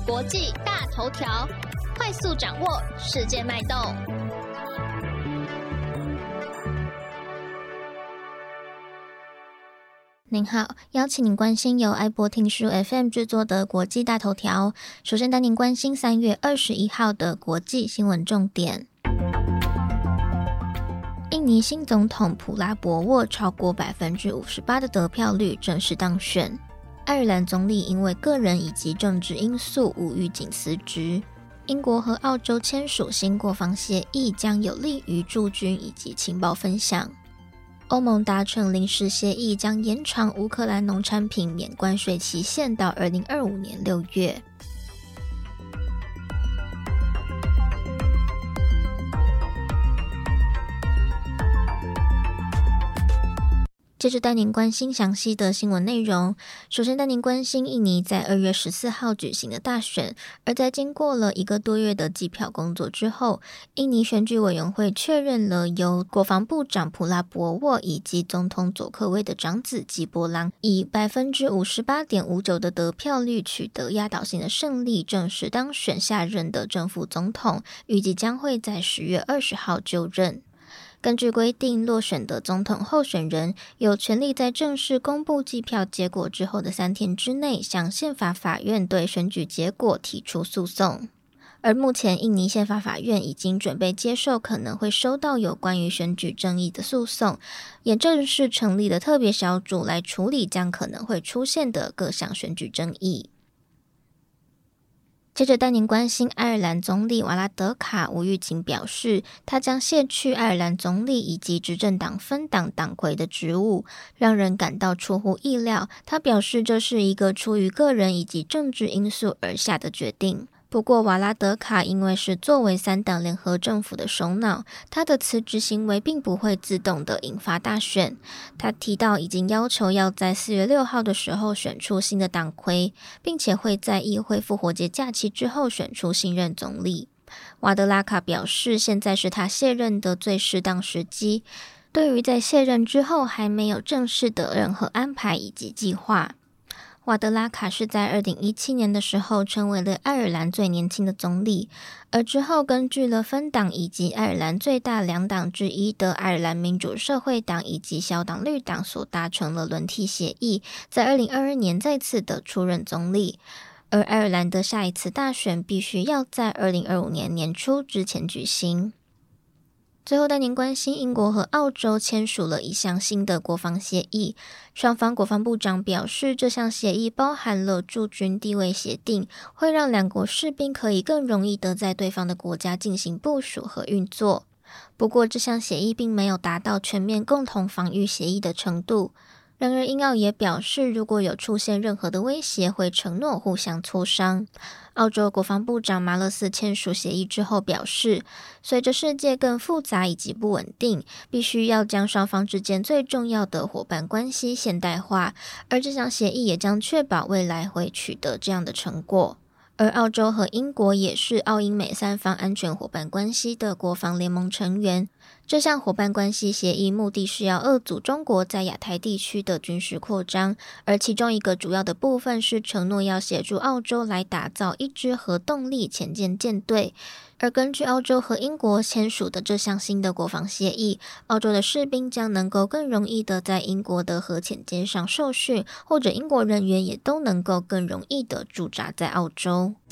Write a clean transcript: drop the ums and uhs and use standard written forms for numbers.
国际大头条，快速掌握世界脉动。您好，邀请您关心由爱博听书 FM 制作的国际大头条。首先带您关心3月21号的国际新闻重点。印尼新总统普拉博沃超过 58% 的得票率正式当选。爱尔兰总理因为个人以及政治因素无预警辞职。英国和澳洲签署新国防协议，将有利于驻军以及情报分享。欧盟达成临时协议，将延长乌克兰农产品免关税期限到2025年6月。接着带您关心详细的新闻内容。首先带您关心印尼在2月14号举行的大选，而在经过了1个多月的计票工作之后，印尼选举委员会确认了由国防部长普拉博沃以及总统佐科威的长子吉波朗以 58.59% 的得票率取得压倒性的胜利，正式当选下任的正副总统，预计将会在10月20号就任。根据规定，落选的总统候选人有权利在正式公布计票结果之后的3天之内，向宪法法院对选举结果提出诉讼。而目前，印尼宪法法院已经准备接受可能会收到有关于选举争议的诉讼，也正式成立了特别小组来处理将可能会出现的各项选举争议。接着带您关心爱尔兰总理瓦拉德卡无预警表示，他将卸去爱尔兰总理以及执政党分党党魁的职务，让人感到出乎意料。他表示这是一个出于个人以及政治因素而下的决定。不过瓦拉德卡因为是作为3党联合政府的首脑，他的辞职行为并不会自动的引发大选。他提到已经要求要在4月6号的时候选出新的党魁，并且会在议会复活节假期之后选出新任总理。瓦德拉卡表示，现在是他卸任的最适当时机，对于在卸任之后还没有正式的任何安排以及计划。瓦德拉卡是在2017年的时候成为了爱尔兰最年轻的总理，而之后根据了分党以及爱尔兰最大2党之一的爱尔兰民主社会党以及小党绿党所达成了轮替协议，在2022年再次的出任总理。而爱尔兰的下一次大选必须要在2025年年初之前举行。最后带您关心英国和澳洲签署了一项新的国防协议，双方国防部长表示，这项协议包含了驻军地位协定，会让2国士兵可以更容易地在对方的国家进行部署和运作。不过这项协议并没有达到全面共同防御协议的程度。然而英澳也表示，如果有出现任何的威胁，会承诺互相磋商。澳洲国防部长马勒斯签署协议之后表示，随着世界更复杂以及不稳定，必须要将双方之间最重要的伙伴关系现代化，而这项协议也将确保未来会取得这样的成果。而澳洲和英国也是澳英美3方安全伙伴关系的国防联盟成员。这项伙伴关系协议目的是要遏阻中国在亚太地区的军事扩张，而其中一个主要的部分是承诺要协助澳洲来打造一支核动力潜舰舰队。而根据澳洲和英国签署的这项新的国防协议，澳洲的士兵将能够更容易的在英国的核潜舰上受训，或者英国人员也都能够更容易的驻扎在澳洲。